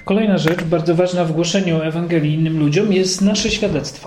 Kolejna rzecz, bardzo ważna w głoszeniu Ewangelii innym ludziom, jest nasze świadectwo.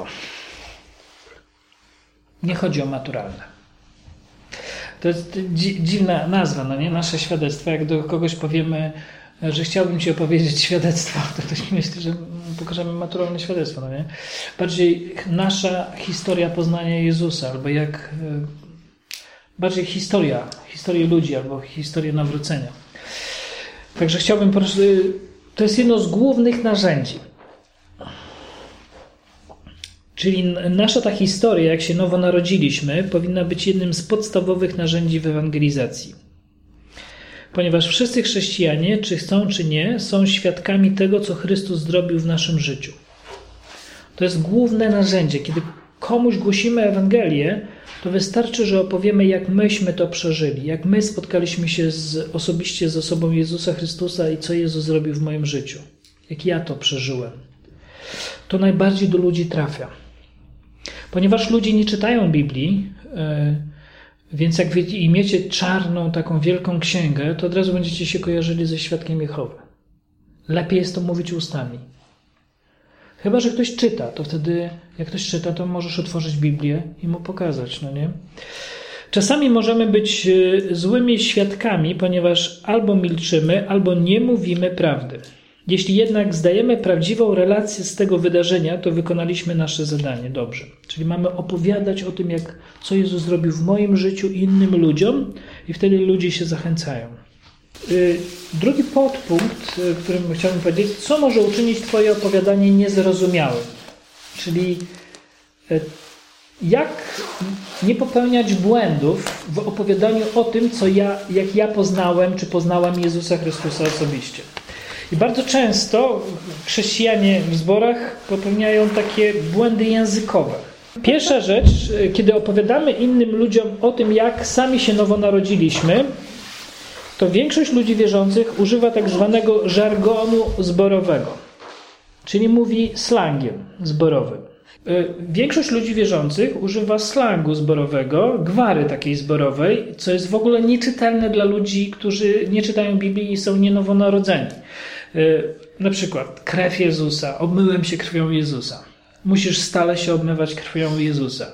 Nie chodzi o maturalne. To jest dziwna nazwa, no nie? Nasze świadectwo. Jak do kogoś powiemy, że chciałbym ci opowiedzieć świadectwo, to ktoś myśli, że pokażemy maturalne świadectwo, no nie? Bardziej nasza historia poznania Jezusa, albo jak bardziej historię ludzi, albo historię nawrócenia. Także chciałbym, to jest jedno z głównych narzędzi. Czyli nasza ta historia, jak się nowo narodziliśmy, powinna być jednym z podstawowych narzędzi w ewangelizacji. Ponieważ wszyscy chrześcijanie, czy chcą, czy nie, są świadkami tego, co Chrystus zrobił w naszym życiu. To jest główne narzędzie. Kiedy komuś głosimy Ewangelię, to wystarczy, że opowiemy, jak myśmy to przeżyli, jak my spotkaliśmy się osobiście z osobą Jezusa Chrystusa i co Jezus zrobił w moim życiu. Jak ja to przeżyłem. To najbardziej do ludzi trafia. Ponieważ ludzie nie czytają Biblii, więc jak imiecie czarną, taką wielką księgę, to od razu będziecie się kojarzyli ze świadkiem Jehowy. Lepiej jest to mówić ustami. Chyba że ktoś czyta, to wtedy jak ktoś czyta, to możesz otworzyć Biblię i mu pokazać, no nie? Czasami możemy być złymi świadkami, ponieważ albo milczymy, albo nie mówimy prawdy. Jeśli jednak zdajemy prawdziwą relację z tego wydarzenia, to wykonaliśmy nasze zadanie dobrze. Czyli mamy opowiadać o tym, co Jezus zrobił w moim życiu i innym ludziom i wtedy ludzie się zachęcają. Drugi podpunkt, którym chciałbym powiedzieć, co może uczynić Twoje opowiadanie niezrozumiałym? Czyli jak nie popełniać błędów w opowiadaniu o tym, jak ja poznałem, czy poznałam Jezusa Chrystusa osobiście. I bardzo często chrześcijanie w zborach popełniają takie błędy językowe. Pierwsza rzecz, kiedy opowiadamy innym ludziom o tym, jak sami się nowo narodziliśmy, to większość ludzi wierzących używa tak zwanego żargonu zborowego, czyli mówi slangiem zborowym. Większość ludzi wierzących używa slangu zborowego, gwary takiej zborowej, co jest w ogóle nieczytelne dla ludzi, którzy nie czytają Biblii i są nienowonarodzeni. Na przykład krew Jezusa, obmyłem się krwią Jezusa. Musisz stale się obmywać krwią Jezusa.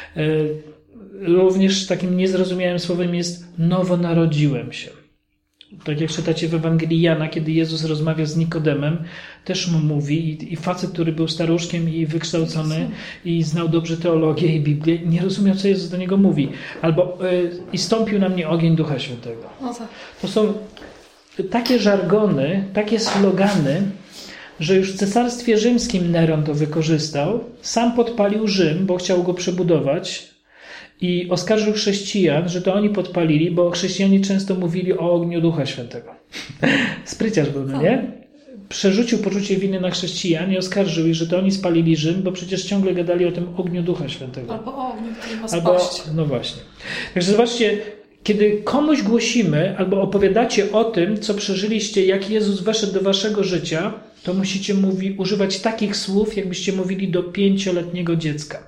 Również takim niezrozumiałym słowem jest nowo narodziłem się. Tak jak czytacie w Ewangelii Jana, kiedy Jezus rozmawia z Nikodemem, też mu mówi i facet, który był staruszkiem i wykształcony i znał dobrze teologię i Biblię, nie rozumiał, co Jezus do niego mówi. Albo i stąpił na mnie ogień Ducha Świętego. To są takie żargony, takie slogany, że już w Cesarstwie Rzymskim Neron to wykorzystał. Sam podpalił Rzym, bo chciał go przebudować i oskarżył chrześcijan, że to oni podpalili, bo chrześcijanie często mówili o ogniu Ducha Świętego. Spryciarz był, no nie? Przerzucił poczucie winy na chrześcijan i oskarżył ich, że to oni spalili Rzym, bo przecież ciągle gadali o tym ogniu Ducha Świętego. Albo o ogniu, który ma spaść. No właśnie. Także zobaczcie, kiedy komuś głosimy albo opowiadacie o tym, co przeżyliście, jak Jezus weszedł do waszego życia, to musicie używać takich słów, jakbyście mówili do 5-letniego dziecka.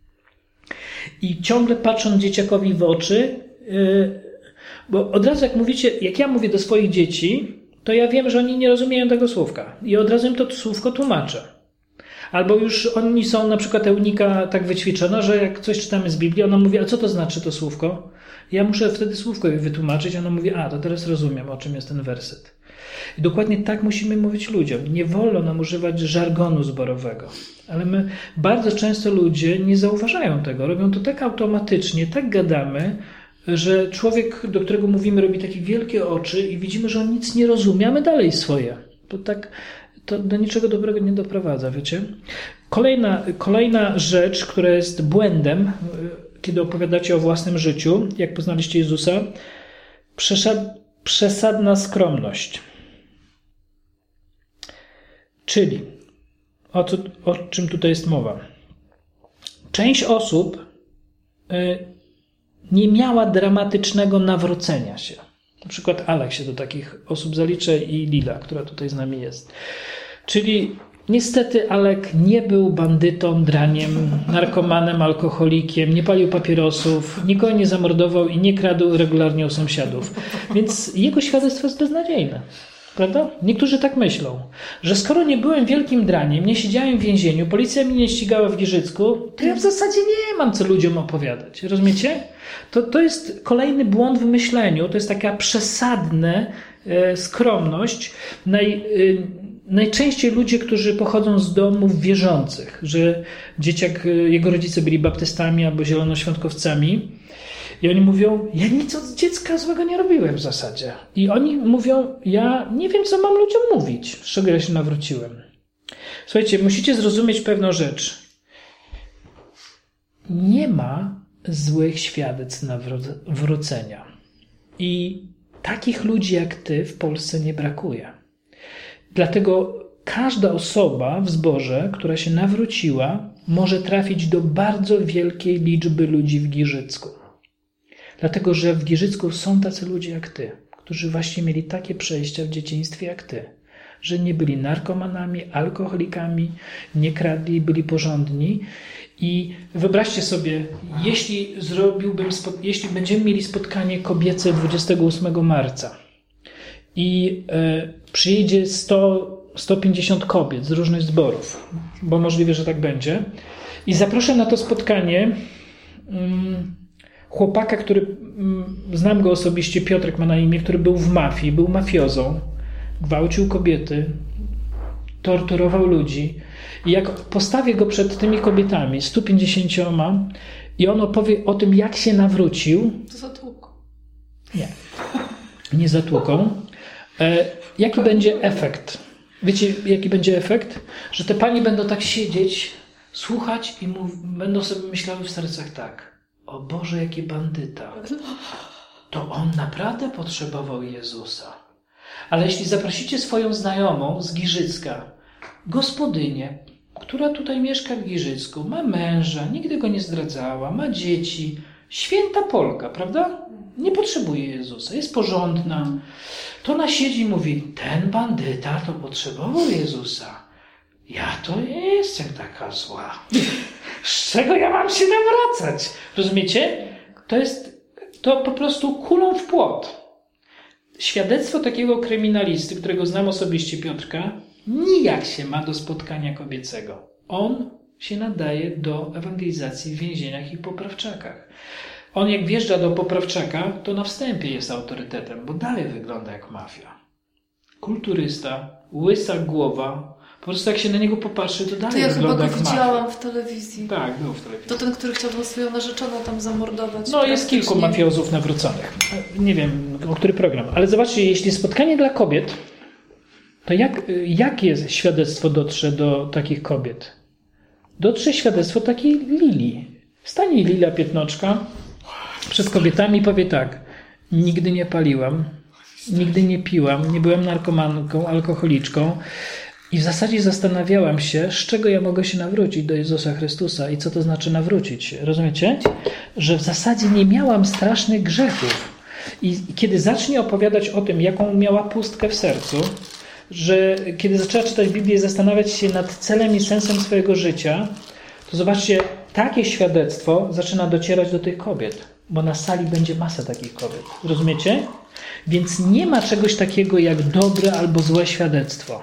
I ciągle patrząc dzieciakowi w oczy, bo od razu jak ja mówię do swoich dzieci, to ja wiem, że oni nie rozumieją tego słówka. I od razu im to słówko tłumaczę. Albo już oni są, na przykład Eunika tak wyćwiczona, że jak coś czytamy z Biblii, ona mówi, a co to znaczy to słówko? Ja muszę wtedy słówko jej wytłumaczyć, ona mówi, to teraz rozumiem, o czym jest ten werset. I dokładnie tak musimy mówić ludziom. Nie wolno nam używać żargonu zborowego. Ale my bardzo często ludzie nie zauważają tego. Robią to tak automatycznie, tak gadamy, że człowiek, do którego mówimy, robi takie wielkie oczy i widzimy, że on nic nie rozumie, a my dalej swoje. To do niczego dobrego nie doprowadza, wiecie? Kolejna rzecz, która jest błędem, kiedy opowiadacie o własnym życiu, jak poznaliście Jezusa, przesadna skromność. Czyli, o czym tutaj jest mowa? Część osób nie miała dramatycznego nawrócenia się. Na przykład Alek się do takich osób zaliczy i Lila, która tutaj z nami jest. Czyli niestety Alek nie był bandytą, draniem, narkomanem, alkoholikiem, nie palił papierosów, nikogo nie zamordował i nie kradł regularnie u sąsiadów. Więc jego świadectwo jest beznadziejne. Prawda? Niektórzy tak myślą, że skoro nie byłem wielkim draniem, nie siedziałem w więzieniu, policja mnie nie ścigała w Giżycku, to ja w zasadzie nie mam co ludziom opowiadać. Rozumiecie? To jest kolejny błąd w myśleniu, to jest taka przesadna skromność. Najczęściej ludzie, którzy pochodzą z domów wierzących, że dzieciak, jego rodzice byli baptystami albo zielonoświątkowcami, i oni mówią, ja nic od dziecka złego nie robiłem w zasadzie. I oni mówią, ja nie wiem, co mam ludziom mówić, z czego ja się nawróciłem. Słuchajcie, musicie zrozumieć pewną rzecz. Nie ma złych świadectw nawrócenia. I takich ludzi jak ty w Polsce nie brakuje. Dlatego każda osoba w zborze, która się nawróciła, może trafić do bardzo wielkiej liczby ludzi w Giżycku. Dlatego, że w Giżycku są tacy ludzie jak ty, którzy właśnie mieli takie przejścia w dzieciństwie jak ty, że nie byli narkomanami, alkoholikami, nie kradli, byli porządni. I wyobraźcie sobie, jeśli będziemy mieli spotkanie kobiece 28 marca i przyjedzie 150 kobiet z różnych zborów, bo możliwe, że tak będzie, i zaproszę na to spotkanie chłopaka, który, znam go osobiście, Piotrek ma na imię, który był w mafii, był mafiozą, gwałcił kobiety, torturował ludzi. I jak postawię go przed tymi kobietami, 150, i on opowie o tym, jak się nawrócił. To zatłuką. Nie zatłuką. Jaki będzie efekt? Wiecie, jaki będzie efekt? Że te panie będą tak siedzieć, słuchać i będą sobie myślały w sercach tak. O Boże, jaki bandyta. To on naprawdę potrzebował Jezusa. Ale jeśli zaprosicie swoją znajomą z Giżycka, gospodynię, która tutaj mieszka w Giżycku, ma męża, nigdy go nie zdradzała, ma dzieci, święta Polka, prawda? Nie potrzebuje Jezusa, jest porządna. To ona siedzi i mówi, ten bandyta to potrzebował Jezusa. Ja to nie jestem taka zła. Z czego ja mam się nawracać? Rozumiecie? To po prostu kulą w płot. Świadectwo takiego kryminalisty, którego znam osobiście, Piotrka, nijak się ma do spotkania kobiecego. On się nadaje do ewangelizacji w więzieniach i poprawczakach. On jak wjeżdża do poprawczaka, to na wstępie jest autorytetem, bo dalej wygląda jak mafia. Kulturysta, łysa głowa, po prostu jak się na niego popatrzy, to dalej wygląda jak mafia. To ja chyba go widziałam w telewizji. Tak, był w telewizji. To ten, który chciał swoją narzeczoną tam zamordować. No jest kilku mafiozów nawróconych. Nie wiem, o który program. Ale zobaczcie, jeśli spotkanie dla kobiet, to jakie świadectwo dotrze do takich kobiet? Dotrze świadectwo takiej Lili. Stanie Lila Piętnoczka przed kobietami i powie tak. Nigdy nie paliłam, nigdy nie piłam, nie byłam narkomanką, alkoholiczką i w zasadzie zastanawiałam się, z czego ja mogę się nawrócić do Jezusa Chrystusa i co to znaczy nawrócić. Rozumiecie? Że w zasadzie nie miałam strasznych grzechów. I kiedy zacznie opowiadać o tym, jaką miała pustkę w sercu, że kiedy zaczęła czytać Biblię i zastanawiać się nad celem i sensem swojego życia, to zobaczcie, takie świadectwo zaczyna docierać do tych kobiet, bo na sali będzie masa takich kobiet. Rozumiecie? Więc nie ma czegoś takiego jak dobre albo złe świadectwo.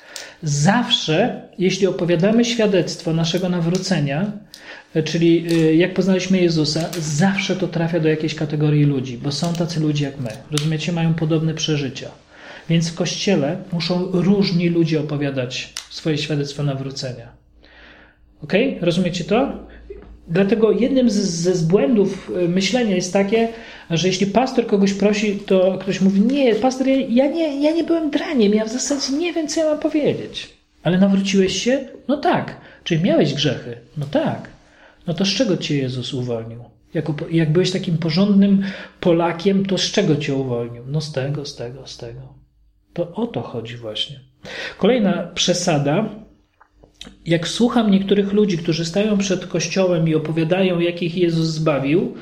Zawsze, jeśli opowiadamy świadectwo naszego nawrócenia, czyli jak poznaliśmy Jezusa, zawsze to trafia do jakiejś kategorii ludzi, bo są tacy ludzie jak my. Rozumiecie? Mają podobne przeżycia. Więc w Kościele muszą różni ludzie opowiadać swoje świadectwo nawrócenia. Okej? Rozumiecie to? Dlatego jednym z błędów myślenia jest takie, że jeśli pastor kogoś prosi, to ktoś mówi, nie, pastor, ja nie byłem draniem, ja w zasadzie nie wiem, co ja mam powiedzieć. Ale nawróciłeś się? No tak. Czyli miałeś grzechy? No tak. No to z czego cię Jezus uwolnił? Jak byłeś takim porządnym Polakiem, to z czego cię uwolnił? No z tego. To o to chodzi właśnie. Kolejna przesada. Jak słucham niektórych ludzi, którzy stają przed Kościołem i opowiadają, jak ich Jezus zbawił,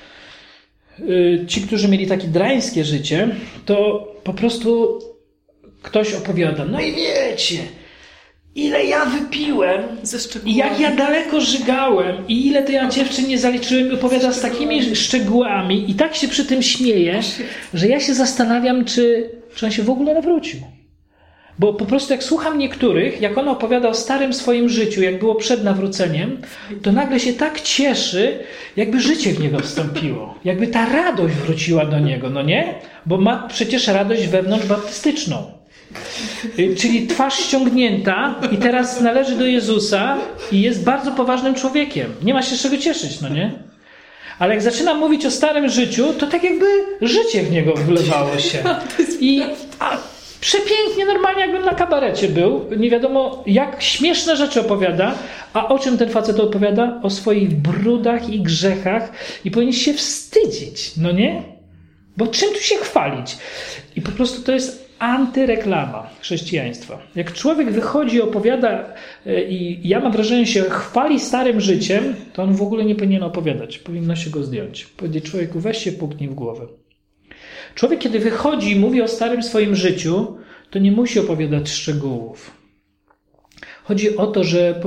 ci, którzy mieli takie drańskie życie, to po prostu ktoś opowiada, no i wiecie, ile ja wypiłem, Ze i szczegółami. jak ja daleko żygałem, i ile to ja dziewczyn nie zaliczyłem, i opowiada z takimi szczegółami i tak się przy tym śmieje, że ja się zastanawiam, czy on się w ogóle nawrócił. Bo po prostu jak słucham niektórych, jak on opowiada o starym swoim życiu, jak było przed nawróceniem, to nagle się tak cieszy, jakby życie w niego wstąpiło. Jakby ta radość wróciła do niego, no nie? Bo ma przecież radość wewnątrzbaptystyczną. Czyli twarz ściągnięta i teraz należy do Jezusa i jest bardzo poważnym człowiekiem. Nie ma się z czego cieszyć, no nie? Ale jak zaczyna mówić o starym życiu, to tak jakby życie w niego wlewało się. Przepięknie, normalnie jakbym na kabarecie był. Nie wiadomo, jak śmieszne rzeczy opowiada. A o czym ten facet opowiada? O swoich brudach i grzechach. I powinien się wstydzić, no nie? Bo czym tu się chwalić? I po prostu to jest antyreklama chrześcijaństwa. Jak człowiek wychodzi i opowiada i ja mam wrażenie, że się chwali starym życiem, to on w ogóle nie powinien opowiadać. Powinno się go zdjąć. Powiedzieć człowieku, weź się puknij w głowę. Człowiek, kiedy wychodzi i mówi o starym swoim życiu, to nie musi opowiadać szczegółów. Chodzi o to, że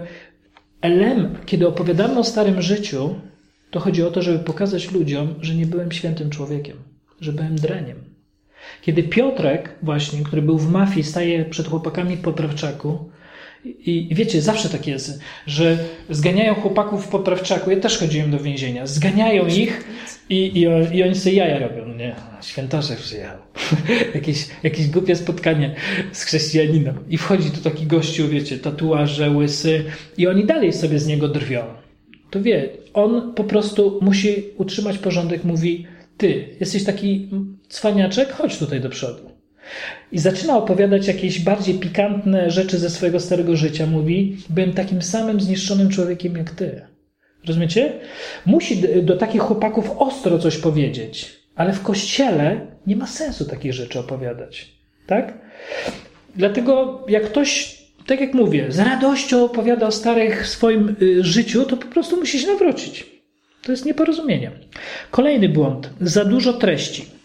kiedy opowiadamy o starym życiu, to chodzi o to, żeby pokazać ludziom, że nie byłem świętym człowiekiem, że byłem dreniem. Kiedy Piotrek właśnie, który był w mafii, staje przed chłopakami w poprawczaku i wiecie, zawsze tak jest, że zganiają chłopaków w poprawczaku. Ja też chodziłem do więzienia. Zganiają ich i oni sobie jaja robią. Nie, świętoszek przyjechał. jakieś głupie spotkanie z chrześcijaninem. I wchodzi tu taki gościu, wiecie, tatuaże, łysy i oni dalej sobie z niego drwią. To wie, on po prostu musi utrzymać porządek, mówi, ty, jesteś taki cwaniaczek, chodź tutaj do przodu. I zaczyna opowiadać jakieś bardziej pikantne rzeczy ze swojego starego życia. Mówi, byłem takim samym zniszczonym człowiekiem jak ty. Rozumiecie? Musi do takich chłopaków ostro coś powiedzieć, ale w kościele nie ma sensu takich rzeczy opowiadać. Tak? Dlatego jak ktoś, tak jak mówię, z radością opowiada o starych swoim życiu, to po prostu musi się nawrócić. To jest nieporozumienie. Kolejny błąd. Za dużo treści.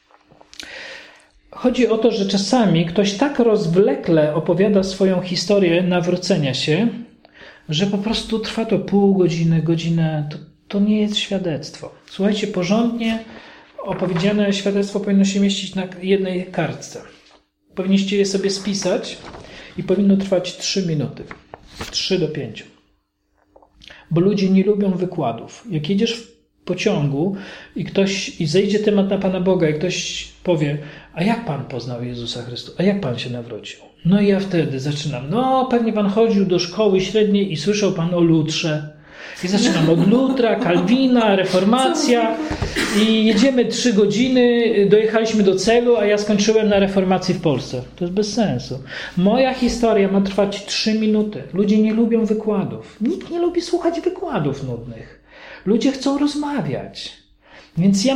Chodzi o to, że czasami ktoś tak rozwlekle opowiada swoją historię nawrócenia się, że po prostu trwa to pół godziny, godzinę. To nie jest świadectwo. Słuchajcie, porządnie opowiedziane świadectwo powinno się mieścić na jednej kartce. Powinniście je sobie spisać i powinno trwać 3 minuty. 3 do 5. Bo ludzie nie lubią wykładów. Jak jedziesz w pociągu i zejdzie temat na Pana Boga i ktoś powie, a jak Pan poznał Jezusa Chrystusa? A jak Pan się nawrócił? No i ja wtedy zaczynam, pewnie Pan chodził do szkoły średniej i słyszał Pan o Lutrze. I zaczynam od Lutra, Kalwina, reformacja i jedziemy 3 godziny, dojechaliśmy do celu, a ja skończyłem na reformacji w Polsce. To jest bez sensu. Moja historia ma trwać 3 minuty. Ludzie nie lubią wykładów. Nikt nie lubi słuchać wykładów nudnych. Ludzie chcą rozmawiać. Więc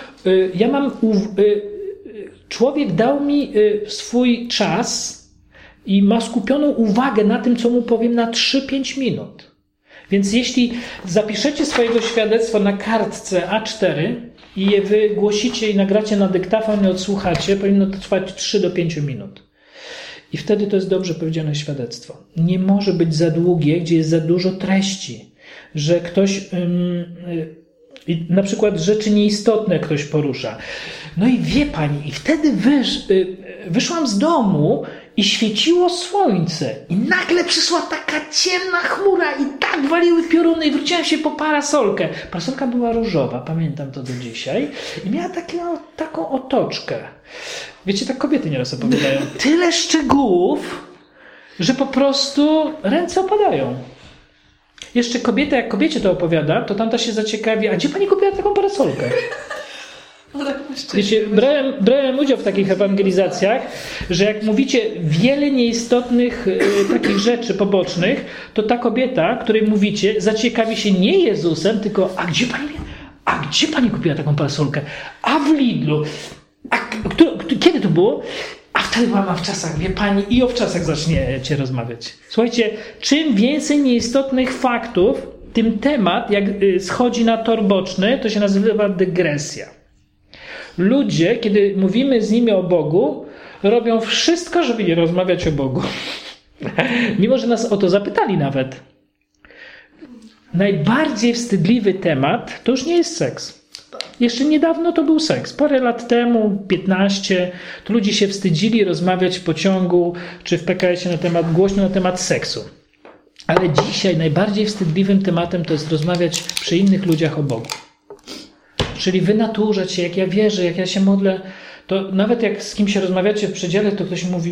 człowiek dał mi swój czas i ma skupioną uwagę na tym, co mu powiem na 3-5 minut. Więc jeśli zapiszecie swojego świadectwa na kartce A4 i je wygłosicie i nagracie na dyktafon i odsłuchacie, powinno to trwać 3 do 5 minut. I wtedy to jest dobrze powiedziane świadectwo. Nie może być za długie, gdzie jest za dużo treści. Że ktoś, na przykład rzeczy nieistotne ktoś porusza. No i wie pani, i wtedy wyszłam z domu i świeciło słońce. I nagle przyszła taka ciemna chmura i tak waliły pioruny i wróciłam się po parasolkę. Parasolka była różowa, pamiętam to do dzisiaj. I miała taką otoczkę. Wiecie, tak kobiety nieraz opowiadają. Tyle szczegółów, że po prostu ręce opadają. Jeszcze kobieta, jak kobiecie to opowiada, to tamta się zaciekawi, a gdzie pani kupiła taką parasolkę? Wiecie, brałem udział w takich ewangelizacjach, że jak mówicie wiele nieistotnych takich rzeczy pobocznych, to ta kobieta, której mówicie, zaciekawi się nie Jezusem, tylko a gdzie pani kupiła taką parasolkę? A w Lidlu. Kiedy to było? A wtedy byłam w czasach, wie pani, i o wczasach zaczniecie rozmawiać. Słuchajcie, czym więcej nieistotnych faktów, tym temat, jak schodzi na tor boczny, to się nazywa dygresja. Ludzie, kiedy mówimy z nimi o Bogu, robią wszystko, żeby nie rozmawiać o Bogu. Mimo, że nas o to zapytali nawet. Najbardziej wstydliwy temat to już nie jest seks. Jeszcze niedawno to był seks. Parę lat temu, 15, to ludzie się wstydzili rozmawiać w pociągu czy w PKS-ie głośno na temat seksu. Ale dzisiaj najbardziej wstydliwym tematem to jest rozmawiać przy innych ludziach o Bogu. Czyli wynaturzać się, jak ja wierzę, jak ja się modlę, to nawet jak z kim się rozmawiacie w przedziale, to ktoś mówi,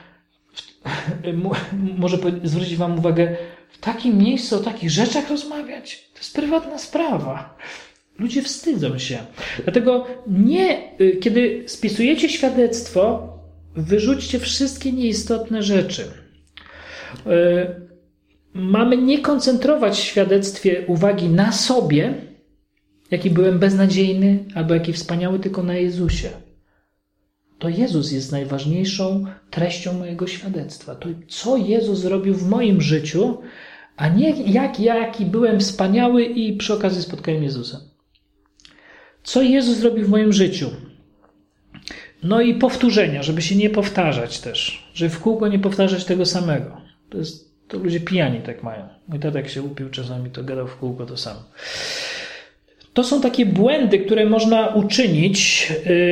może zwrócić wam uwagę, w takim miejscu o takich rzeczach rozmawiać. To jest prywatna sprawa. Ludzie wstydzą się. Dlatego kiedy spisujecie świadectwo, wyrzućcie wszystkie nieistotne rzeczy. Mamy nie koncentrować w świadectwie uwagi na sobie, jaki byłem beznadziejny, albo jaki wspaniały, tylko na Jezusie. To Jezus jest najważniejszą treścią mojego świadectwa. To, co Jezus zrobił w moim życiu, a nie jaki byłem wspaniały i przy okazji spotkałem Jezusa. Co Jezus zrobił w moim życiu? No i powtórzenia, żeby się nie powtarzać też. Żeby w kółko nie powtarzać tego samego. To ludzie pijani tak mają. Mój tata jak się upił czasami, to gadał w kółko to samo. To są takie błędy, które można uczynić.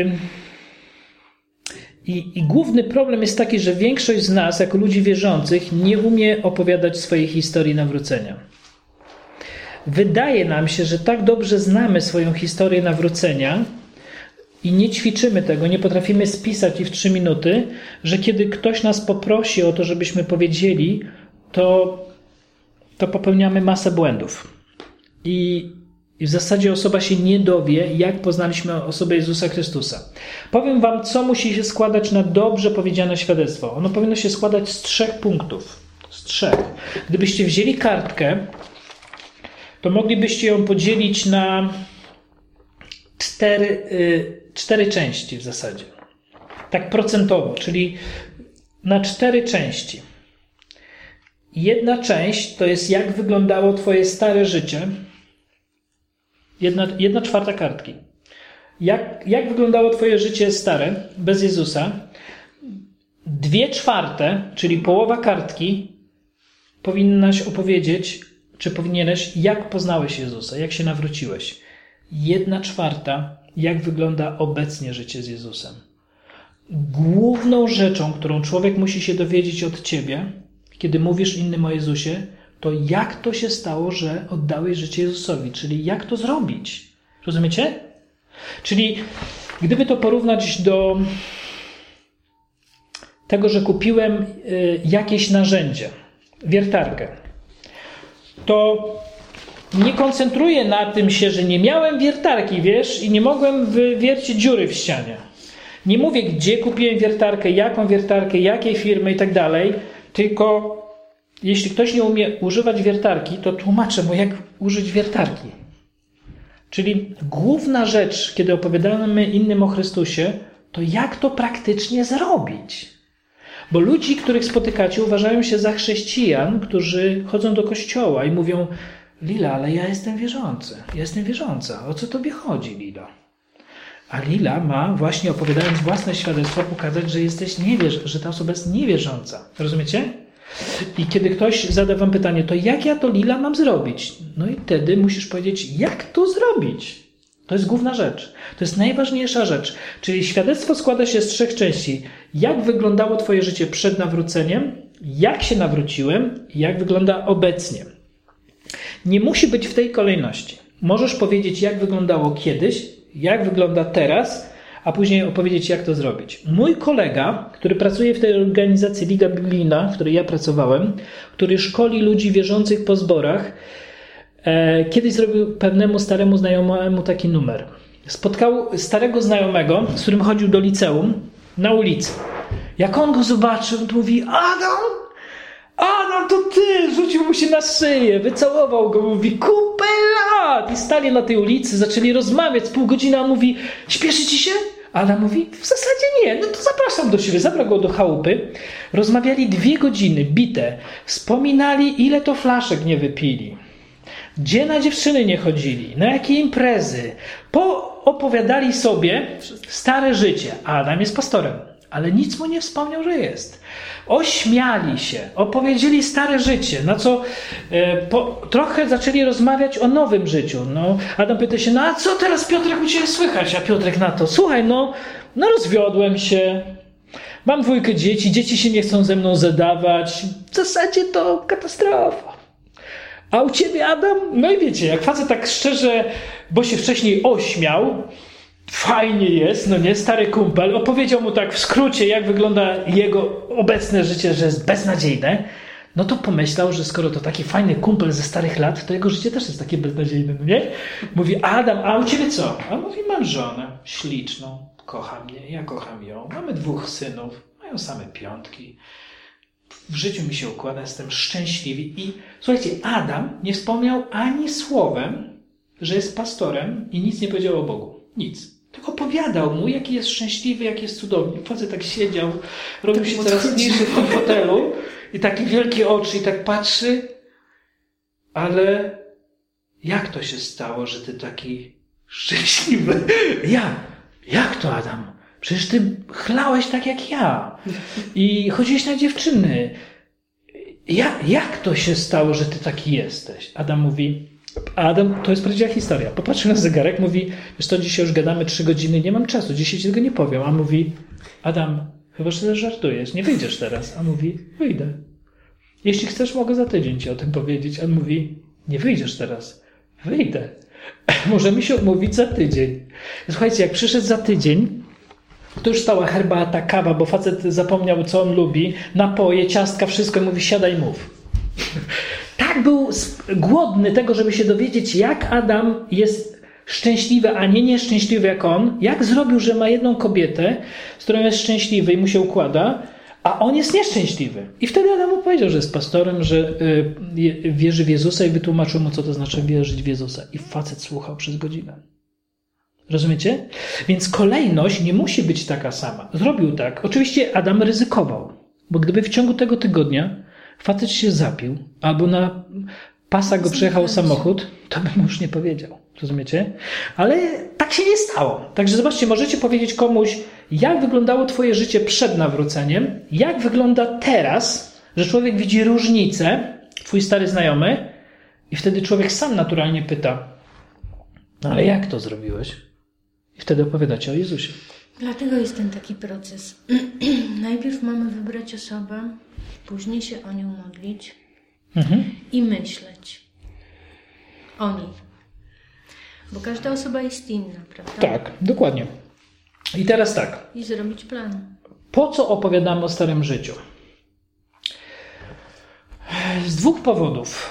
I główny problem jest taki, że większość z nas, jako ludzi wierzących, nie umie opowiadać swojej historii nawrócenia. Wydaje nam się, że tak dobrze znamy swoją historię nawrócenia i nie ćwiczymy tego, nie potrafimy spisać i w 3 minuty, że kiedy ktoś nas poprosi o to, żebyśmy powiedzieli, to popełniamy masę błędów. I w zasadzie osoba się nie dowie, jak poznaliśmy osobę Jezusa Chrystusa. Powiem wam, co musi się składać na dobrze powiedziane świadectwo. Ono powinno się składać z 3 punktów. Z 3. Gdybyście wzięli kartkę, to moglibyście ją podzielić na 4 części w zasadzie. Tak procentowo, czyli na 4 części. Jedna część to jest, jak wyglądało twoje stare życie. 1/4 kartki. Jak wyglądało twoje życie stare, bez Jezusa. 2/4, czyli połowa kartki, powinnaś opowiedzieć, czy powinieneś, jak poznałeś Jezusa, jak się nawróciłeś. 1/4, jak wygląda obecnie życie z Jezusem. Główną rzeczą, którą człowiek musi się dowiedzieć od ciebie, kiedy mówisz innym o Jezusie, to jak to się stało, że oddałeś życie Jezusowi, czyli jak to zrobić. Rozumiecie? Czyli gdyby to porównać do tego, że kupiłem jakieś narzędzie, wiertarkę, to nie koncentruję na tym się, że nie miałem wiertarki, wiesz, i nie mogłem wywiercić dziury w ścianie. Nie mówię, gdzie kupiłem wiertarkę, jakiej firmy i tak dalej, tylko jeśli ktoś nie umie używać wiertarki, to tłumaczę mu, jak użyć wiertarki. Czyli główna rzecz, kiedy opowiadamy innym o Chrystusie, to jak to praktycznie zrobić. Bo ludzi, których spotykacie, uważają się za chrześcijan, którzy chodzą do kościoła i mówią: Lila, ale ja jestem wierzący, ja jestem wierząca. O co tobie chodzi, Lila? A Lila ma, właśnie opowiadając własne świadectwo, pokazać, że ta osoba jest niewierząca. Rozumiecie? I kiedy ktoś zada wam pytanie, to jak ja to, Lila, mam zrobić? No i wtedy musisz powiedzieć, jak to zrobić. To jest główna rzecz. To jest najważniejsza rzecz. Czyli świadectwo składa się z 3 części. Jak wyglądało twoje życie przed nawróceniem, jak się nawróciłem i jak wygląda obecnie. Nie musi być w tej kolejności. Możesz powiedzieć, jak wyglądało kiedyś, jak wygląda teraz, a później opowiedzieć, jak to zrobić. Mój kolega, który pracuje w tej organizacji Liga Biblijna, w której ja pracowałem, który szkoli ludzi wierzących po zborach, kiedyś zrobił pewnemu staremu znajomemu taki numer. Spotkał starego znajomego, z którym chodził do liceum, na ulicy. Jak on go zobaczył, to mówi: Adam, to ty! Rzucił mu się na szyję, wycałował go, mówi: kupę lat! I stali na tej ulicy, zaczęli rozmawiać z pół godziny, a mówi: śpieszy ci się? Adam mówi: w zasadzie nie, no to zapraszam do siebie. Zabrał go do chałupy. Rozmawiali 2 godziny, bite. Wspominali, ile to flaszek nie wypili. Gdzie na dziewczyny nie chodzili, na jakie imprezy. Opowiadali sobie stare życie. Adam jest pastorem. ale nic mu nie wspomniał, że jest. Ośmiali się, opowiedzieli stare życie, na co trochę zaczęli rozmawiać o nowym życiu. No, Adam pyta się, a co teraz, Piotrek, u Ciebie słychać? A Piotrek na to, słuchaj, rozwiodłem się, mam 2 dzieci, dzieci się nie chcą ze mną zadawać, w zasadzie to katastrofa. A u Ciebie, Adam? No i wiecie, jak facet tak szczerze, bo się wcześniej ośmiał, fajnie jest, stary kumpel, opowiedział mu tak w skrócie, jak wygląda jego obecne życie, że jest beznadziejne, no to pomyślał, że skoro to taki fajny kumpel ze starych lat, to jego życie też jest takie beznadziejne, nie? Mówi, Adam, a u Ciebie co? A mówi, mam żonę śliczną, kocha mnie, ja kocham ją, mamy 2 synów, mają same 5. W życiu mi się układa, jestem szczęśliwy. I słuchajcie, Adam nie wspomniał ani słowem, że jest pastorem i nic nie powiedział o Bogu. Nic. Tylko opowiadał mu, jaki jest szczęśliwy, jak jest cudowny. Facet tak siedział, robił się coraz mniejszy w tym fotelu i takie wielkie oczy i tak patrzy. Ale jak to się stało, że ty taki szczęśliwy? Jak to, Adam? Przecież ty chlałeś tak jak ja i chodziłeś na dziewczyny. Jak to się stało, że ty taki jesteś? Adam mówi, to jest prawdziwa historia. Popatrzył na zegarek, mówi, wiesz co, dzisiaj już gadamy 3 godziny, nie mam czasu, dzisiaj ci tego nie powiem. A mówi, Adam, chyba że też żartujesz, nie wyjdziesz teraz. A mówi, wyjdę. Jeśli chcesz, mogę za tydzień ci o tym powiedzieć. A on mówi, nie wyjdziesz teraz, wyjdę. Możemy się umówić za tydzień. Słuchajcie, jak przyszedł za tydzień, to już stała herbata, kawa, bo facet zapomniał, co on lubi, napoje, ciastka, wszystko i mówi, siadaj, mów. Tak był głodny tego, żeby się dowiedzieć, jak Adam jest szczęśliwy, a nie nieszczęśliwy jak on, jak zrobił, że ma jedną kobietę, z którą jest szczęśliwy i mu się układa, a on jest nieszczęśliwy. I wtedy Adam mu powiedział, że jest pastorem, że wierzy w Jezusa i wytłumaczył mu, co to znaczy wierzyć w Jezusa. I facet słuchał przez godzinę. Rozumiecie? Więc kolejność nie musi być taka sama. Zrobił tak. Oczywiście Adam ryzykował, bo gdyby w ciągu tego tygodnia facet się zapił, albo na pasa go przejechał samochód, to bym mu już nie powiedział. Rozumiecie? Ale tak się nie stało. Także zobaczcie, możecie powiedzieć komuś, jak wyglądało twoje życie przed nawróceniem, jak wygląda teraz, że człowiek widzi różnicę, twój stary znajomy, i wtedy człowiek sam naturalnie pyta, ale jak to zrobiłeś? I wtedy opowiadacie o Jezusie. Dlatego jest ten taki proces. Najpierw mamy wybrać osobę, później się o nią modlić i myśleć o niej. Bo każda osoba jest inna, prawda? Tak, dokładnie. I teraz tak. I zrobić plan. Po co opowiadamy o starym życiu? Z 2 powodów.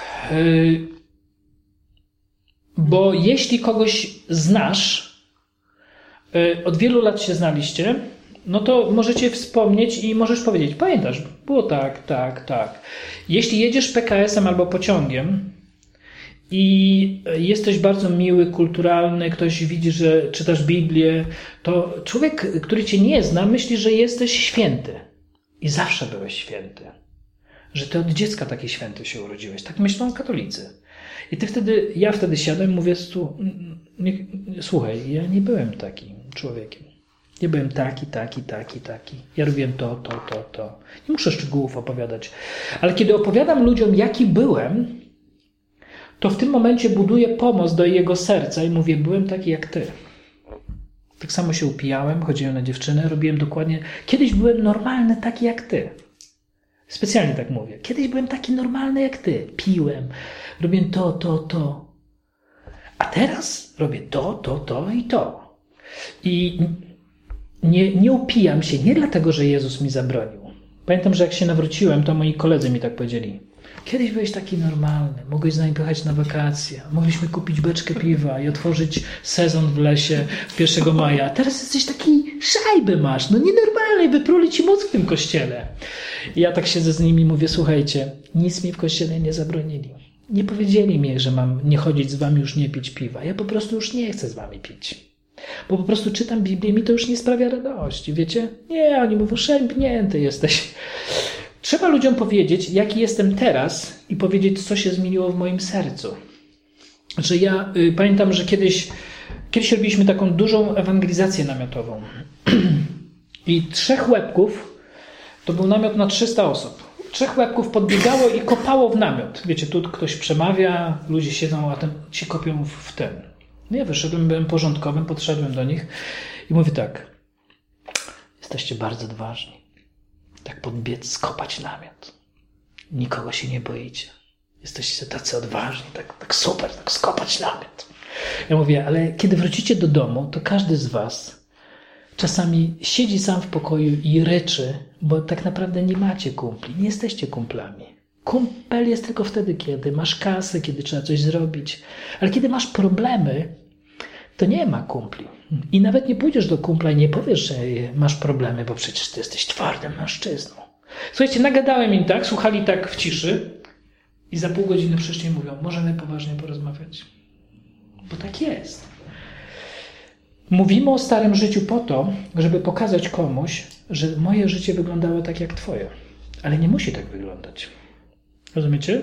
Bo jeśli kogoś znasz, od wielu lat się znaliście, no to możecie wspomnieć i możesz powiedzieć, pamiętasz, było tak. Jeśli jedziesz PKS-em albo pociągiem i jesteś bardzo miły, kulturalny, ktoś widzi, że czytasz Biblię, to człowiek, który cię nie zna, myśli, że jesteś święty. I zawsze byłeś święty. Że ty od dziecka taki święty się urodziłeś. Tak myślą katolicy. I ja wtedy siadam i mówię, słuchaj, ja nie byłem takim człowiekiem. Nie byłem taki. Ja robiłem to. Nie muszę szczegółów opowiadać. Ale kiedy opowiadam ludziom, jaki byłem, to w tym momencie buduję pomost do jego serca i mówię, byłem taki jak ty. Tak samo się upijałem, chodziłem na dziewczynę, robiłem dokładnie... Kiedyś byłem normalny taki jak ty. Specjalnie tak mówię. Kiedyś byłem taki normalny jak ty. Piłem, robiłem to. A teraz robię to i to. I nie upijam się nie dlatego, że Jezus mi zabronił. Pamiętam, że jak się nawróciłem, to moi koledzy mi tak powiedzieli. Kiedyś byłeś taki normalny, mogłeś z nami pojechać na wakacje, mogliśmy kupić beczkę piwa i otworzyć sezon w lesie 1 maja. A teraz jesteś taki szajby masz, nienormalny, wypruli ci mózg w tym kościele. I ja tak siedzę z nimi i mówię, słuchajcie, nic mi w kościele nie zabronili. Nie powiedzieli mi, że mam nie chodzić z wami, już nie pić piwa. Ja po prostu już nie chcę z wami pić. Bo po prostu czytam Biblię i mi to już nie sprawia radości, wiecie? Nie, oni mówią, szępnięty jesteś. Trzeba ludziom powiedzieć, jaki jestem teraz i powiedzieć, co się zmieniło w moim sercu. Że ja pamiętam, że kiedyś robiliśmy taką dużą ewangelizację namiotową. I 3 łebków, to był namiot na 300 osób. 3 łebków podbiegało i kopało w namiot. Wiecie, tu ktoś przemawia, ludzie siedzą, a ci kopią w ten. No ja wyszedłem, byłem porządkowym, podszedłem do nich i mówię tak: jesteście bardzo odważni. Tak podbiec, skopać namiot. Nikogo się nie boicie. Jesteście tacy odważni, tak super, tak skopać namiot. Ja mówię, ale kiedy wrócicie do domu, to każdy z was czasami siedzi sam w pokoju i ryczy, bo tak naprawdę nie macie kumpli, nie jesteście kumplami. Kumpel jest tylko wtedy, kiedy masz kasę, kiedy trzeba coś zrobić. Ale kiedy masz problemy, to nie ma kumpli. I nawet nie pójdziesz do kumpla i nie powiesz, że masz problemy, bo przecież ty jesteś twardym mężczyzną. Słuchajcie, nagadałem im tak, słuchali tak w ciszy i za pół godziny przyszli i mówią: możemy poważnie porozmawiać. Bo tak jest. Mówimy o starym życiu po to, żeby pokazać komuś, że moje życie wyglądało tak jak twoje. Ale nie musi tak wyglądać. Rozumiecie?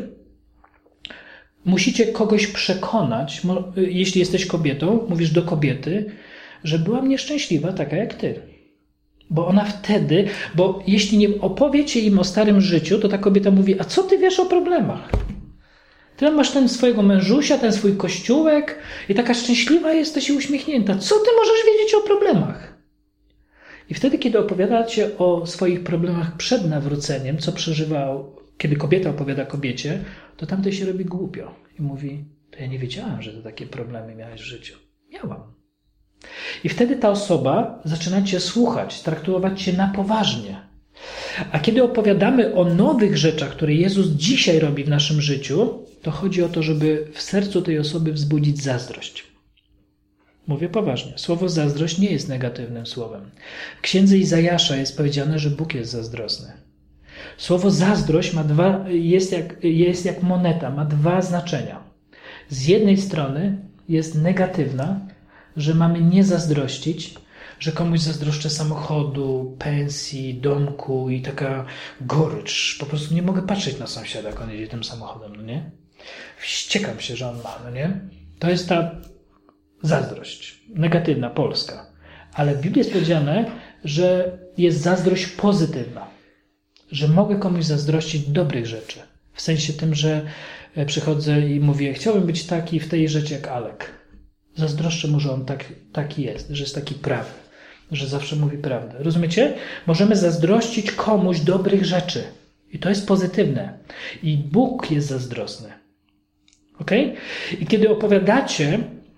Musicie kogoś przekonać, jeśli jesteś kobietą, mówisz do kobiety, że byłam nieszczęśliwa taka jak ty. Bo ona wtedy, bo jeśli nie opowiecie im o starym życiu, to ta kobieta mówi: a co ty wiesz o problemach? Ty masz ten swojego mężusia, ten swój kościółek i taka szczęśliwa jesteś i uśmiechnięta. Co ty możesz wiedzieć o problemach? I wtedy, kiedy opowiadacie o swoich problemach przed nawróceniem, co przeżywał, kiedy kobieta opowiada kobiecie, to tamtej się robi głupio i mówi: to ja nie wiedziałam, że ty takie problemy miałeś w życiu. Miałam. I wtedy ta osoba zaczyna cię słuchać, traktować cię na poważnie. A kiedy opowiadamy o nowych rzeczach, które Jezus dzisiaj robi w naszym życiu, to chodzi o to, żeby w sercu tej osoby wzbudzić zazdrość. Mówię poważnie. Słowo zazdrość nie jest negatywnym słowem. W księdze Izajasza jest powiedziane, że Bóg jest zazdrosny. Słowo zazdrość jest jak moneta, ma 2 znaczenia. Z jednej strony jest negatywna, że mamy nie zazdrościć, że komuś zazdroszczę samochodu, pensji, domku i taka gorycz. Po prostu nie mogę patrzeć na sąsiada, jak on jedzie tym samochodem, no nie? Wściekam się, że on ma, no nie? To jest ta zazdrość, negatywna, polska. Ale w Biblii jest powiedziane, że jest zazdrość pozytywna. Że mogę komuś zazdrościć dobrych rzeczy. W sensie tym, że przychodzę i mówię: chciałbym być taki w tej rzeczy jak Alek. Zazdroszczę mu, że on taki jest, że jest taki prawy, że zawsze mówi prawdę. Rozumiecie? Możemy zazdrościć komuś dobrych rzeczy. I to jest pozytywne. I Bóg jest zazdrosny. Okej? I kiedy opowiadacie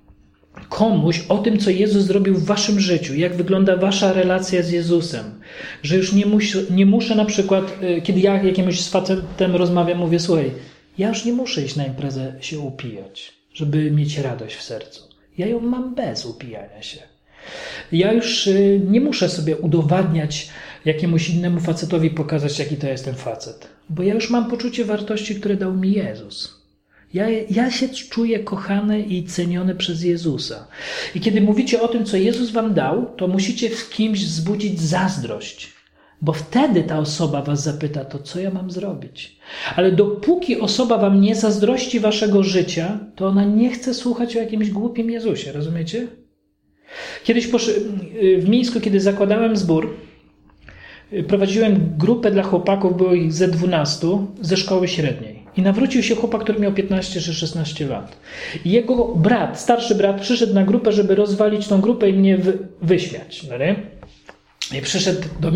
komuś o tym, co Jezus zrobił w waszym życiu, jak wygląda wasza relacja z Jezusem, że już nie muszę na przykład, kiedy ja jakimś z facetem rozmawiam, mówię: słuchaj, ja już nie muszę iść na imprezę się upijać, żeby mieć radość w sercu. Ja ją mam bez upijania się. Ja już nie muszę sobie udowadniać jakiemuś innemu facetowi, pokazać, jaki to jest ten facet. Bo ja już mam poczucie wartości, które dał mi Jezus. Ja się czuję kochany i ceniony przez Jezusa. I kiedy mówicie o tym, co Jezus wam dał, to musicie w kimś wzbudzić zazdrość. Bo wtedy ta osoba was zapyta: to co ja mam zrobić? Ale dopóki osoba wam nie zazdrości waszego życia, to ona nie chce słuchać o jakimś głupim Jezusie. Rozumiecie? Kiedyś w Mińsku, kiedy zakładałem zbór, prowadziłem grupę dla chłopaków, było ich ze 12, ze szkoły średniej. I nawrócił się chłopak, który miał 15 czy 16 lat. I jego brat, starszy brat, przyszedł na grupę, żeby rozwalić tą grupę i mnie wyśmiać. No nie? I przyszedł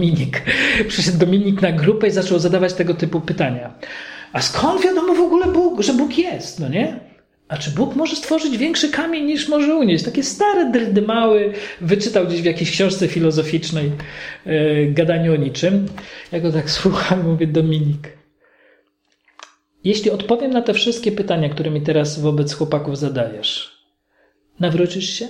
Dominik na grupę i zaczął zadawać tego typu pytania. A skąd wiadomo w ogóle, że Bóg jest? No nie? A czy Bóg może stworzyć większy kamień niż może unieść? Takie stare drdymały, wyczytał gdzieś w jakiejś książce filozoficznej gadaniu o niczym. Ja go tak słucham, mówię: Dominik, jeśli odpowiem na te wszystkie pytania, które mi teraz wobec chłopaków zadajesz, nawrócisz się?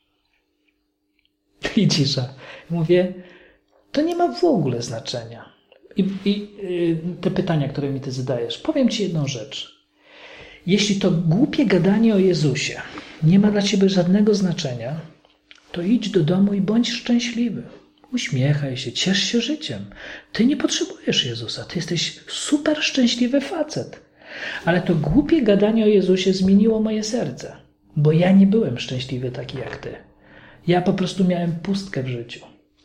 I cisza. Mówię: to nie ma w ogóle znaczenia. I te pytania, które mi ty zadajesz, powiem ci jedną rzecz. Jeśli to głupie gadanie o Jezusie nie ma dla ciebie żadnego znaczenia, to idź do domu i bądź szczęśliwy. Uśmiechaj się, ciesz się życiem. Ty nie potrzebujesz Jezusa, ty jesteś super szczęśliwy facet. Ale to głupie gadanie o Jezusie zmieniło moje serce, bo ja nie byłem szczęśliwy taki jak ty. Ja po prostu miałem pustkę w życiu.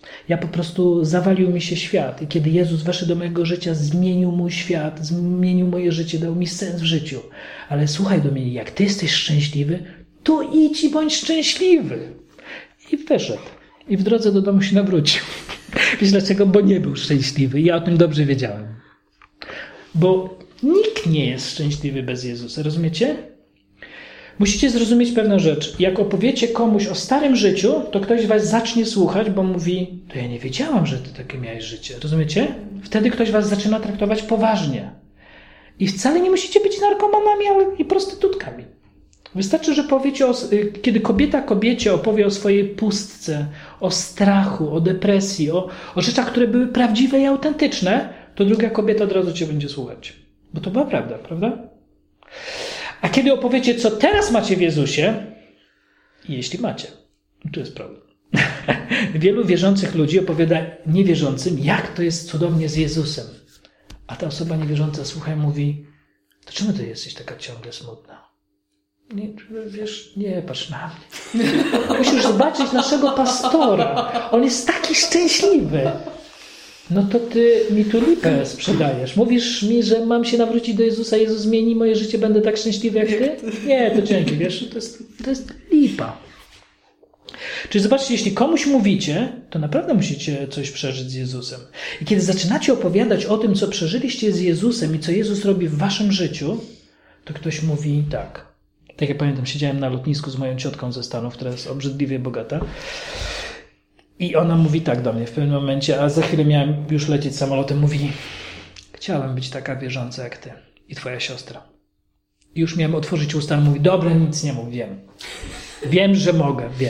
Ja po prostu zawalił mi się świat i kiedy Jezus weszł do mojego życia, zmienił mój świat, zmienił moje życie, dał mi sens w życiu. Ale słuchaj do mnie, jak ty jesteś szczęśliwy, to idź i bądź szczęśliwy. I wyszedł. I w drodze do domu się nawrócił. Wiesz dlaczego? Bo nie był szczęśliwy. Ja o tym dobrze wiedziałem. Bo nikt nie jest szczęśliwy bez Jezusa. Rozumiecie? Musicie zrozumieć pewną rzecz. Jak opowiecie komuś o starym życiu, to ktoś was zacznie słuchać, bo mówi, to ja nie wiedziałam, że ty takie miałeś życie. Rozumiecie? Wtedy ktoś was zaczyna traktować poważnie. I wcale nie musicie być narkomanami, ale i prostytutkami. Wystarczy, że powiecie kiedy kobieta kobiecie opowie o swojej pustce, o strachu, o depresji, o rzeczach, które były prawdziwe i autentyczne, to druga kobieta od razu cię będzie słuchać. Bo to była prawda, prawda? A kiedy opowiecie, co teraz macie w Jezusie, jeśli macie, to jest problem. Wielu wierzących ludzi opowiada niewierzącym, jak to jest cudownie z Jezusem. A ta osoba niewierząca słucha i mówi, to czemu ty jesteś taka ciągle smutna? Nie, wiesz, nie patrz na mnie. Musisz zobaczyć naszego pastora. On jest taki szczęśliwy. No to ty mi tu lipę sprzedajesz. Mówisz mi, że mam się nawrócić do Jezusa, Jezus zmieni moje życie, będę tak szczęśliwy jak ty? Nie, to dzięki, wiesz, to jest lipa. Czyli zobaczcie, jeśli komuś mówicie, to naprawdę musicie coś przeżyć z Jezusem. I kiedy zaczynacie opowiadać o tym, co przeżyliście z Jezusem i co Jezus robi w waszym życiu, to ktoś mówi tak. Tak jak pamiętam, siedziałem na lotnisku z moją ciotką ze Stanów, która jest obrzydliwie bogata. I ona mówi tak do mnie w pewnym momencie, a za chwilę miałem już lecieć samolotem, mówi, chciałem być taka wierząca jak ty i twoja siostra. I już miałem otworzyć usta, on mówi, dobra, nic nie mów, wiem. Wiem, że mogę, wiem.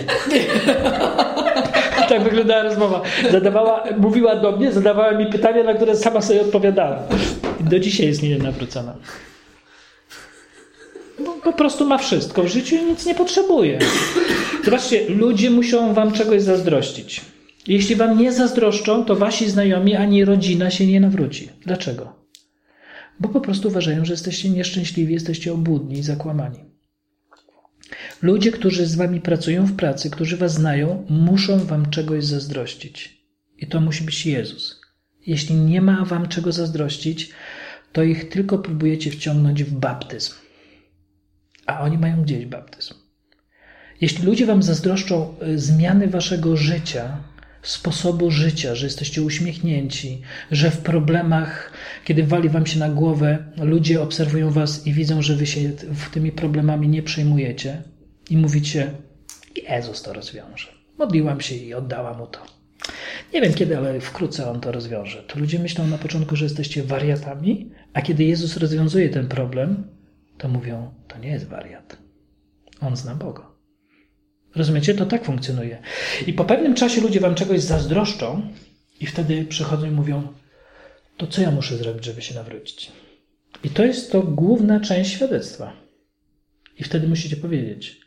Tak wyglądała rozmowa. Mówiła do mnie, zadawała mi pytania, na które sama sobie odpowiadała. I do dzisiaj jest nienawrócona. Bo po prostu ma wszystko w życiu i nic nie potrzebuje. Zobaczcie, ludzie muszą wam czegoś zazdrościć. Jeśli wam nie zazdroszczą, to wasi znajomi ani rodzina się nie nawróci. Dlaczego? Bo po prostu uważają, że jesteście nieszczęśliwi, jesteście obłudni i zakłamani. Ludzie, którzy z wami pracują w pracy, którzy was znają, muszą wam czegoś zazdrościć. I to musi być Jezus. Jeśli nie ma wam czego zazdrościć, to ich tylko próbujecie wciągnąć w baptyzm. A oni mają gdzieś baptyzm. Jeśli ludzie wam zazdroszczą zmiany waszego życia, sposobu życia, że jesteście uśmiechnięci, że w problemach, kiedy wali wam się na głowę, ludzie obserwują was i widzą, że wy się tymi problemami nie przejmujecie i mówicie, Jezus to rozwiąże. Modliłam się i oddałam mu to. Nie wiem kiedy, ale wkrótce on to rozwiąże. To ludzie myślą na początku, że jesteście wariatami, a kiedy Jezus rozwiązuje ten problem, to mówią, to nie jest wariat. On zna Boga. Rozumiecie? To tak funkcjonuje. I po pewnym czasie ludzie wam czegoś zazdroszczą i wtedy przychodzą i mówią, to co ja muszę zrobić, żeby się nawrócić? I to jest to główna część świadectwa. I wtedy musicie powiedzieć,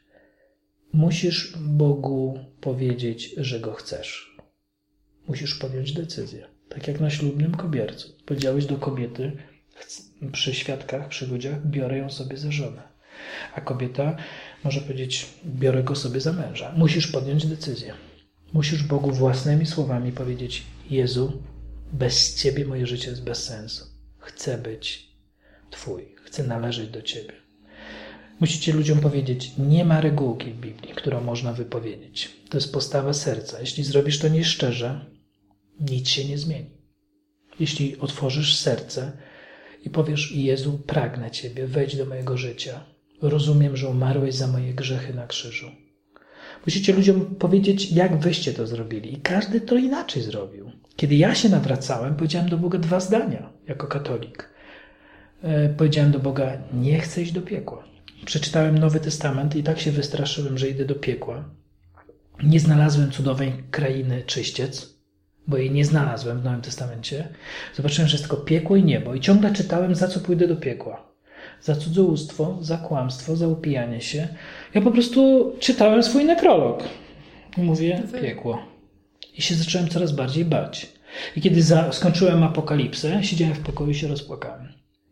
musisz Bogu powiedzieć, że Go chcesz. Musisz podjąć decyzję. Tak jak na ślubnym kobiercu. Powiedziałeś do kobiety, przy świadkach, przy ludziach, biorę ją sobie za żonę. A kobieta może powiedzieć, biorę go sobie za męża. Musisz podjąć decyzję. Musisz Bogu własnymi słowami powiedzieć, Jezu, bez Ciebie moje życie jest bez sensu. Chcę być Twój. Chcę należeć do Ciebie. Musicie ludziom powiedzieć, nie ma regułki w Biblii, którą można wypowiedzieć. To jest postawa serca. Jeśli zrobisz to nieszczerze, nic się nie zmieni. Jeśli otworzysz serce i powiesz, Jezu, pragnę Ciebie, wejdź do mojego życia. Rozumiem, że umarłeś za moje grzechy na krzyżu. Musicie ludziom powiedzieć, jak wyście to zrobili. I każdy to inaczej zrobił. Kiedy ja się nawracałem, powiedziałem do Boga 2 zdania, jako katolik. Powiedziałem do Boga, nie chcę iść do piekła. Przeczytałem Nowy Testament i tak się wystraszyłem, że idę do piekła. Nie znalazłem cudownej krainy czyściec, bo jej nie znalazłem w Nowym Testamencie. Zobaczyłem, że jest tylko piekło i niebo. I ciągle czytałem, za co pójdę do piekła. Za cudzołóstwo, za kłamstwo, za upijanie się. Ja po prostu czytałem swój nekrolog. I mówię, piekło. I się zacząłem coraz bardziej bać. I kiedy skończyłem Apokalipsę, siedziałem w pokoju i się rozpłakałem.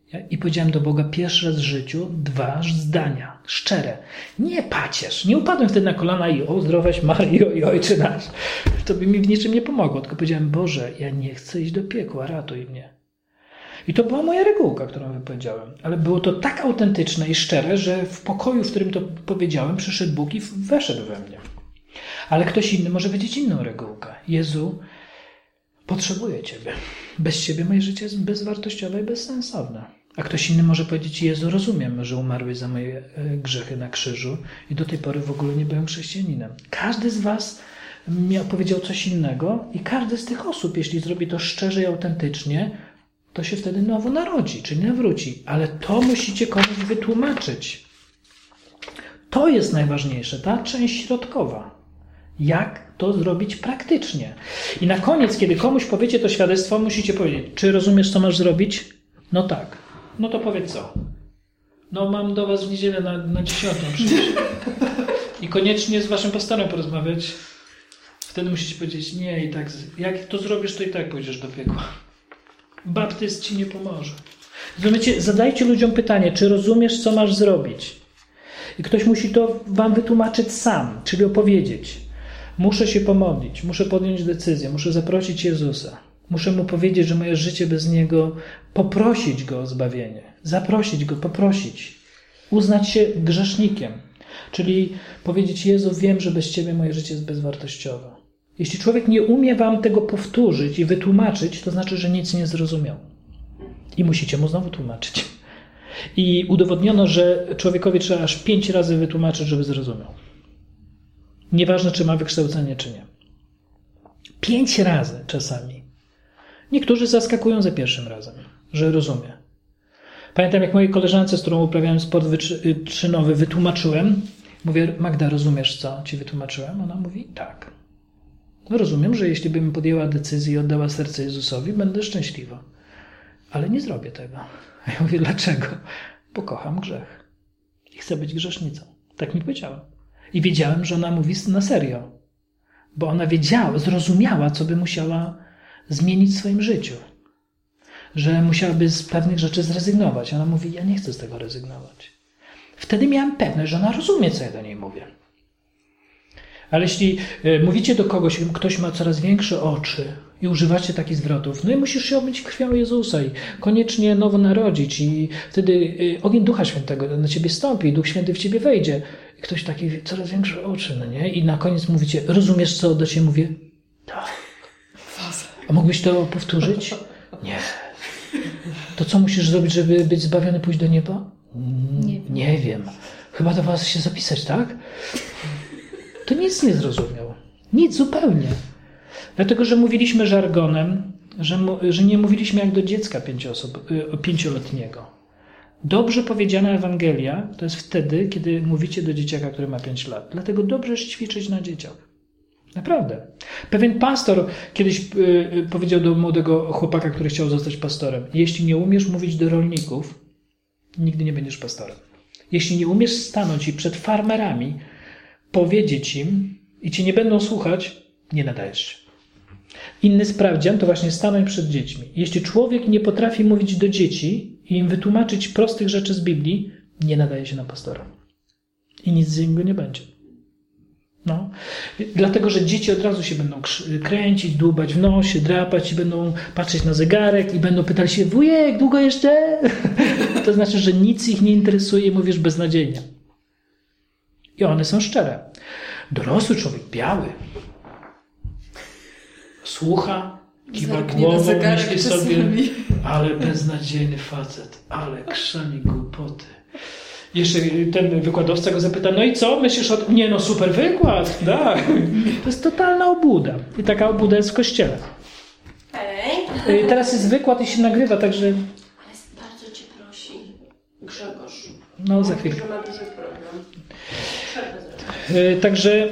I powiedziałem do Boga pierwszy raz w życiu 2 zdania, szczere. Nie pacierz. Nie upadłem wtedy na kolana i o, zdrowaś Maryjo i Ojcze nasz. To by mi w niczym nie pomogło. Tylko powiedziałem, Boże, ja nie chcę iść do piekła, ratuj mnie. I to była moja regułka, którą wypowiedziałem. Ale było to tak autentyczne i szczere, że w pokoju, w którym to powiedziałem, przyszedł Bóg i weszedł we mnie. Ale ktoś inny może powiedzieć inną regułkę. Jezu, potrzebuję Ciebie. Bez Ciebie moje życie jest bezwartościowe i bezsensowne. A ktoś inny może powiedzieć, Jezu, rozumiem, że umarłeś za moje grzechy na krzyżu i do tej pory w ogóle nie byłem chrześcijaninem. Każdy z was powiedział coś innego i każdy z tych osób, jeśli zrobi to szczerze i autentycznie, to się wtedy nowo narodzi, czyli nawróci. Ale to musicie komuś wytłumaczyć. To jest najważniejsze, ta część środkowa. Jak to zrobić praktycznie? I na koniec, kiedy komuś powiecie to świadectwo, musicie powiedzieć, czy rozumiesz, co masz zrobić? No tak. No to powiedz co? No mam do was w niedzielę na 10 przyjść. I koniecznie z waszym pastorem porozmawiać. Wtedy musicie powiedzieć, nie, i tak, jak to zrobisz, to i tak pójdziesz do piekła. Baptyzm ci nie pomoże. Rozumiecie? Zadajcie ludziom pytanie, czy rozumiesz, co masz zrobić? I ktoś musi to wam wytłumaczyć sam, czyli opowiedzieć. Muszę się pomodlić, muszę podjąć decyzję, muszę zaprosić Jezusa. Muszę Mu powiedzieć, że moje życie bez Niego, poprosić Go o zbawienie. Zaprosić Go, poprosić. Uznać się grzesznikiem. Czyli powiedzieć, Jezu, wiem, że bez Ciebie moje życie jest bezwartościowe. Jeśli człowiek nie umie wam tego powtórzyć i wytłumaczyć, to znaczy, że nic nie zrozumiał. I musicie mu znowu tłumaczyć. I udowodniono, że człowiekowi trzeba aż 5 razy wytłumaczyć, żeby zrozumiał. Nieważne, czy ma wykształcenie, czy nie. 5 razy czasami. Niektórzy zaskakują za pierwszym razem, że rozumie. Pamiętam, jak mojej koleżance, z którą uprawiałem sport wyczynowy, wytłumaczyłem. Mówię, Magda, rozumiesz, co ci wytłumaczyłem? Ona mówi, tak. No rozumiem, że jeśli bym podjęła decyzję i oddała serce Jezusowi, będę szczęśliwa. Ale nie zrobię tego. A ja mówię, dlaczego? Bo kocham grzech. I chcę być grzesznicą. Tak mi powiedziała. I wiedziałem, że ona mówi na serio. Bo ona zrozumiała, co by musiała zmienić w swoim życiu. Że musiałaby z pewnych rzeczy zrezygnować. Ona mówi, ja nie chcę z tego rezygnować. Wtedy miałem pewność, że ona rozumie, co ja do niej mówię. Ale jeśli mówicie do kogoś, ktoś ma coraz większe oczy i używacie takich zwrotów, no i musisz się omyć krwią Jezusa i koniecznie nowo narodzić i wtedy ogień Ducha Świętego na ciebie stąpi i Duch Święty w ciebie wejdzie. I ktoś taki coraz większe oczy, no nie? I na koniec mówicie, rozumiesz, co do ciebie mówię? Tak. A mógłbyś to powtórzyć? Nie. To co musisz zrobić, żeby być zbawiony, pójść do nieba? Nie wiem. Chyba do was się zapisać, tak? To nic nie zrozumiał. Nic zupełnie. Dlatego, że mówiliśmy żargonem, że nie mówiliśmy jak do dziecka 5-letniego. Dobrze powiedziana Ewangelia to jest wtedy, kiedy mówicie do dzieciaka, który ma 5 lat. Dlatego dobrze jest ćwiczyć na dzieciach. Naprawdę. Pewien pastor kiedyś powiedział do młodego chłopaka, który chciał zostać pastorem, jeśli nie umiesz mówić do rolników, nigdy nie będziesz pastorem. Jeśli nie umiesz stanąć i przed farmerami powiedzieć im i ci nie będą słuchać, nie nadajesz się. Inny sprawdzian to właśnie stanąć przed dziećmi. Jeśli człowiek nie potrafi mówić do dzieci i im wytłumaczyć prostych rzeczy z Biblii, nie nadaje się na pastora. I nic z niego nie będzie. No. Dlatego, że dzieci od razu się będą kręcić, dłubać w nosie, drapać i będą patrzeć na zegarek i będą pytali się, wujek, długo jeszcze? To znaczy, że nic ich nie interesuje i mówisz beznadziejnie. I one są szczere. Dorosły człowiek, biały, słucha, kiwa głową, myśli sobie, ale beznadziejny facet, ale krzani głupoty. Jeszcze ten wykładowca go zapyta, no i co, myślisz o... Nie no, super wykład, tak. To jest totalna obłuda. I taka obłuda jest w kościele. Hej. Teraz jest wykład i się nagrywa, także... Ale bardzo cię prosi Grzegorz. No, za chwilę. Że ma duży problem. Także...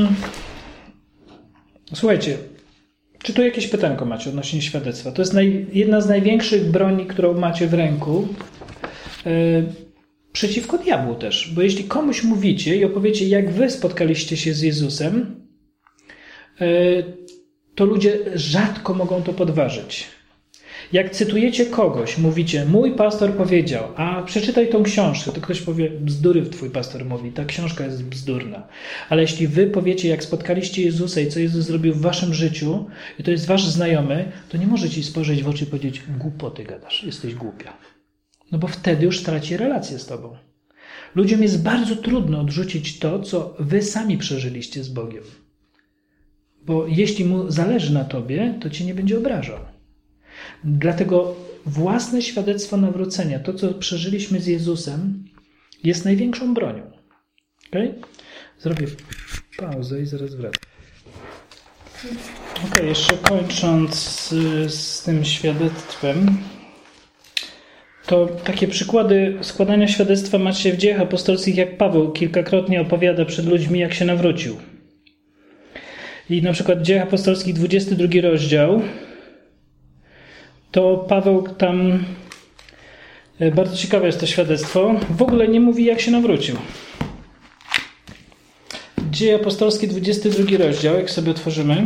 Słuchajcie, czy tu jakieś pytanko macie odnośnie świadectwa? To jest jedna z największych broni, którą macie w ręku. Przeciwko diabłu też. Bo jeśli komuś mówicie i opowiecie, jak wy spotkaliście się z Jezusem, to ludzie rzadko mogą to podważyć. Jak cytujecie kogoś, mówicie, mój pastor powiedział, a przeczytaj tą książkę, to ktoś powie, bzdury twój pastor mówi, ta książka jest bzdurna. Ale jeśli wy powiecie, jak spotkaliście Jezusa i co Jezus zrobił w waszym życiu, i to jest wasz znajomy, to nie może ci spojrzeć w oczy i powiedzieć, głupoty gadasz, jesteś głupia. No bo wtedy już traci relację z tobą. Ludziom jest bardzo trudno odrzucić to, co wy sami przeżyliście z Bogiem. Bo jeśli mu zależy na tobie, to cię nie będzie obrażał. Dlatego własne świadectwo nawrócenia, to co przeżyliśmy z Jezusem, jest największą bronią. Okay? Zrobię pauzę i zaraz wracam. Okay, jeszcze kończąc z tym świadectwem, to takie przykłady składania świadectwa macie w Dziejach Apostolskich, jak Paweł kilkakrotnie opowiada przed ludźmi, jak się nawrócił. I na przykład w Dziejach Apostolskich 22 rozdział, to Paweł tam, bardzo ciekawe jest to świadectwo, w ogóle nie mówi, jak się nawrócił. Dzieje Apostolskie 22 rozdział, jak sobie otworzymy.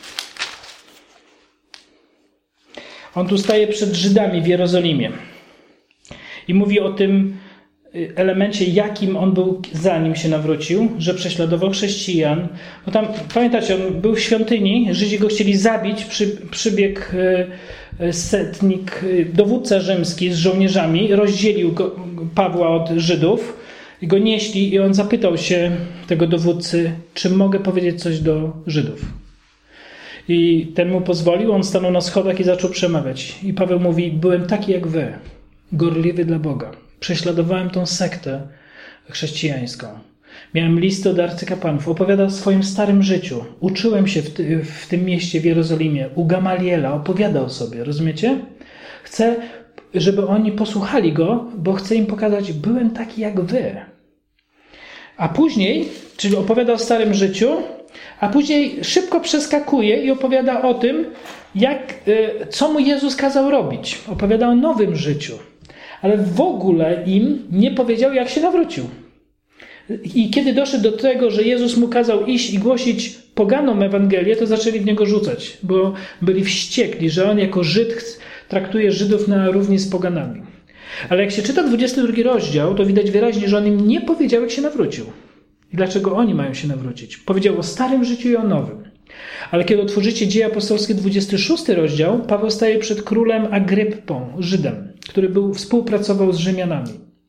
On tu staje przed Żydami w Jerozolimie i mówi o tym elemencie, jakim on był, zanim się nawrócił, że prześladował chrześcijan. No tam, pamiętacie, on był w świątyni, Żydzi go chcieli zabić, przybiegł setnik, dowódca rzymski z żołnierzami, rozdzielił Pawła od Żydów i go nieśli i on zapytał się tego dowódcy, czy mogę powiedzieć coś do Żydów. I ten mu pozwolił, on stanął na schodach i zaczął przemawiać. I Paweł mówi, byłem taki jak wy, gorliwy dla Boga. Prześladowałem tą sektę chrześcijańską. Miałem listy od arcykapłanów. Opowiadał o swoim starym życiu. Uczyłem się w tym mieście w Jerozolimie. U Gamaliela opowiadał sobie. Rozumiecie? Chcę, żeby oni posłuchali go, bo chcę im pokazać, byłem taki jak wy. A później, czyli opowiada o starym życiu, a później szybko przeskakuje i opowiada o tym, co mu Jezus kazał robić. Opowiada o nowym życiu. Ale w ogóle im nie powiedział, jak się nawrócił. I kiedy doszedł do tego, że Jezus mu kazał iść i głosić poganom Ewangelię, to zaczęli w niego rzucać, bo byli wściekli, że on jako Żyd traktuje Żydów na równi z poganami. Ale jak się czyta 22 rozdział, to widać wyraźnie, że on im nie powiedział, jak się nawrócił. I dlaczego oni mają się nawrócić. Powiedział o starym życiu i o nowym. Ale kiedy otworzycie Dzieje Apostolskie 26 rozdział, Paweł staje przed królem Agryppą, Żydem, który współpracował z Rzymianami.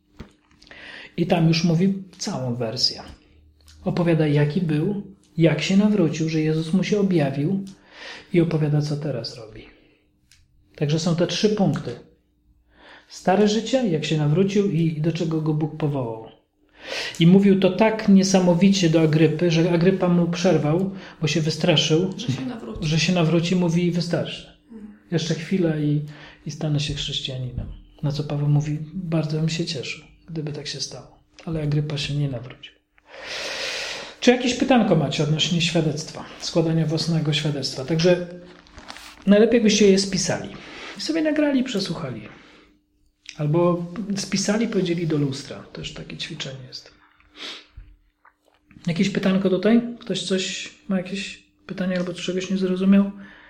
I tam już mówi całą wersję. Opowiada, jaki był, jak się nawrócił, że Jezus mu się objawił i opowiada, co teraz robi. Także są te 3 punkty. Stare życie, jak się nawrócił i do czego go Bóg powołał. I mówił to tak niesamowicie do Agrypy, że Agrypa mu przerwał, bo się wystraszył, że się nawróci, mówi wystarczy. Jeszcze chwilę i stanę się chrześcijaninem. Na co Paweł mówi, bardzo bym się cieszył, gdyby tak się stało. Ale Agrypa się nie nawrócił. Czy jakieś pytanko macie odnośnie świadectwa, składania własnego świadectwa? Także najlepiej byście je spisali. I sobie nagrali i przesłuchali. Albo spisali, powiedzieli do lustra. Też takie ćwiczenie jest. Jakieś pytanko tutaj? Ktoś ma jakieś pytanie albo czegoś nie zrozumiał?